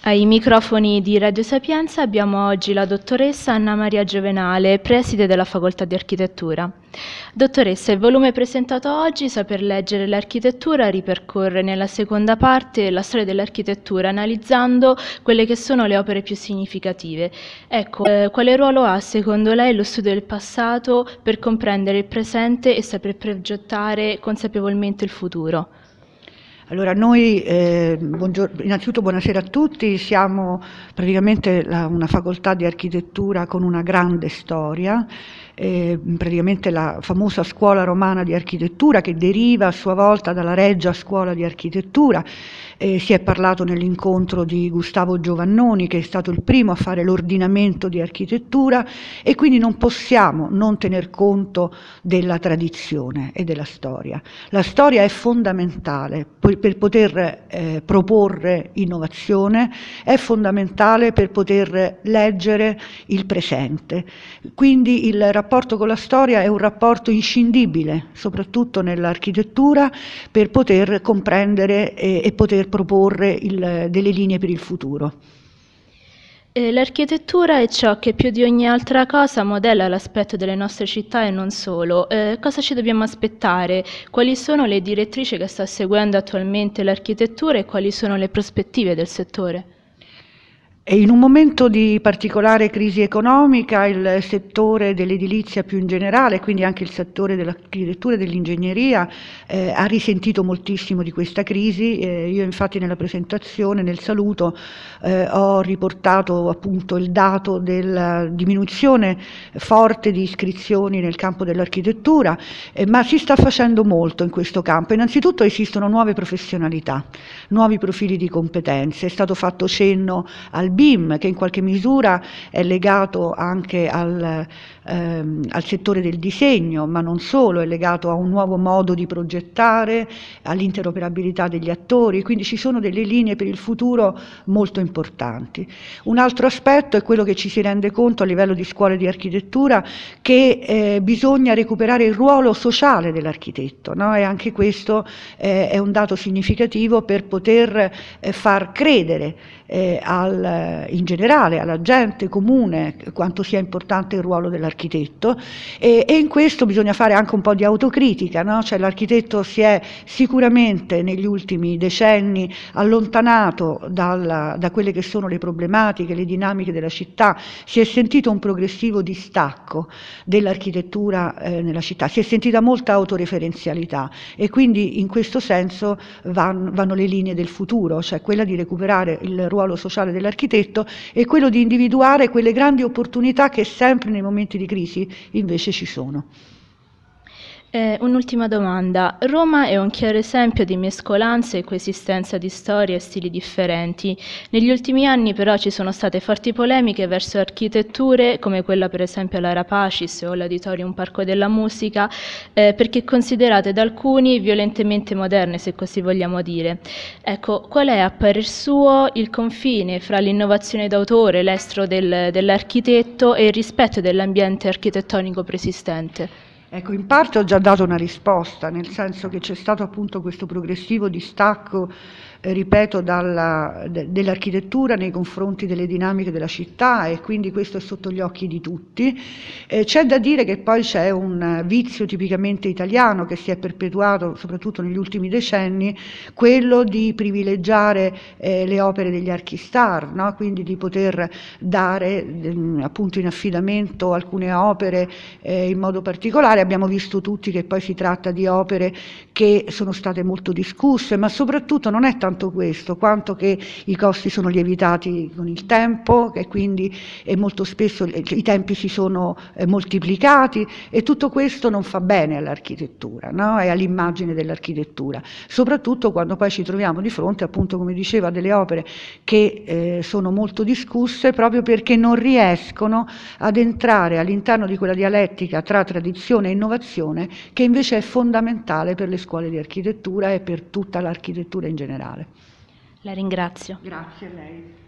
Ai microfoni di Radio Sapienza abbiamo oggi la dottoressa Anna Maria Giovenale, preside della Facoltà di Architettura. Dottoressa, il volume presentato oggi, Saper leggere l'architettura, ripercorre nella seconda parte la storia dell'architettura, analizzando quelle che sono le opere più significative. Ecco, quale ruolo ha secondo lei lo studio del passato per comprendere il presente e saper progettare consapevolmente il futuro? Allora, noi, innanzitutto buonasera a tutti, siamo praticamente una facoltà di architettura con una grande storia, praticamente la famosa scuola romana di architettura che deriva a sua volta dalla Regia Scuola di Architettura. Si è parlato nell'incontro di Gustavo Giovannoni, che è stato il primo a fare l'ordinamento di architettura, e quindi non possiamo non tener conto della tradizione e della storia. La storia è fondamentale per poter proporre innovazione, è fondamentale per poter leggere il presente. Quindi il rapporto con la storia è un rapporto inscindibile, soprattutto nell'architettura, per poter comprendere e poter proporre delle linee per il futuro. L'architettura è ciò che più di ogni altra cosa modella l'aspetto delle nostre città e non solo. Cosa ci dobbiamo aspettare? Quali sono le direttrici che sta seguendo attualmente l'architettura e quali sono le prospettive del settore? E in un momento di particolare crisi economica, il settore dell'edilizia più in generale, quindi anche il settore dell'architettura e dell'ingegneria, ha risentito moltissimo di questa crisi. Io infatti nella presentazione, nel saluto, ho riportato appunto il dato della diminuzione forte di iscrizioni nel campo dell'architettura, ma si sta facendo molto in questo campo. Innanzitutto esistono nuove professionalità, nuovi profili di competenze. È stato fatto cenno al BIM, che in qualche misura è legato anche al settore del disegno, ma non solo, è legato a un nuovo modo di progettare, all'interoperabilità degli attori, quindi ci sono delle linee per il futuro molto importanti. Un altro aspetto è quello che ci si rende conto a livello di scuole di architettura, che bisogna recuperare il ruolo sociale dell'architetto, no? E anche questo è un dato significativo per poter far credere in generale alla gente comune quanto sia importante il ruolo dell'architetto, e in questo bisogna fare anche un po' di autocritica, no? Cioè l'architetto si è sicuramente negli ultimi decenni allontanato da quelle che sono le problematiche, le dinamiche della città, si è sentito un progressivo distacco dell'architettura nella città, si è sentita molta autoreferenzialità, e quindi in questo senso vanno le linee del futuro, cioè quella di recuperare il ruolo sociale dell'architetto e quello di individuare quelle grandi opportunità che sempre nei momenti di crisi invece ci sono. Un'ultima domanda. Roma è un chiaro esempio di mescolanza e coesistenza di storie e stili differenti. Negli ultimi anni però ci sono state forti polemiche verso architetture come quella per esempio all'Ara Pacis o l'Auditorium Parco della Musica, perché considerate da alcuni violentemente moderne, se così vogliamo dire. Ecco, qual è a parer suo il confine fra l'innovazione d'autore, l'estro dell'architetto e il rispetto dell'ambiente architettonico preesistente? Ecco, in parte ho già dato una risposta, nel senso che c'è stato appunto questo progressivo distacco, ripeto, dell'architettura nei confronti delle dinamiche della città, e quindi questo è sotto gli occhi di tutti. C'è da dire che poi c'è un vizio tipicamente italiano che si è perpetuato soprattutto negli ultimi decenni, quello di privilegiare le opere degli archistar, no? Quindi di poter dare appunto in affidamento alcune opere in modo particolare. Abbiamo visto tutti che poi si tratta di opere che sono state molto discusse, ma soprattutto non è tanto questo, quanto che i costi sono lievitati con il tempo, e quindi molto spesso i tempi si sono moltiplicati, e tutto questo non fa bene all'architettura, no? E all'immagine dell'architettura, soprattutto quando poi ci troviamo di fronte, appunto come diceva, a delle opere che sono molto discusse proprio perché non riescono ad entrare all'interno di quella dialettica tra tradizione e innovazione che invece è fondamentale per le scuole di architettura e per tutta l'architettura in generale. La ringrazio. Grazie a lei.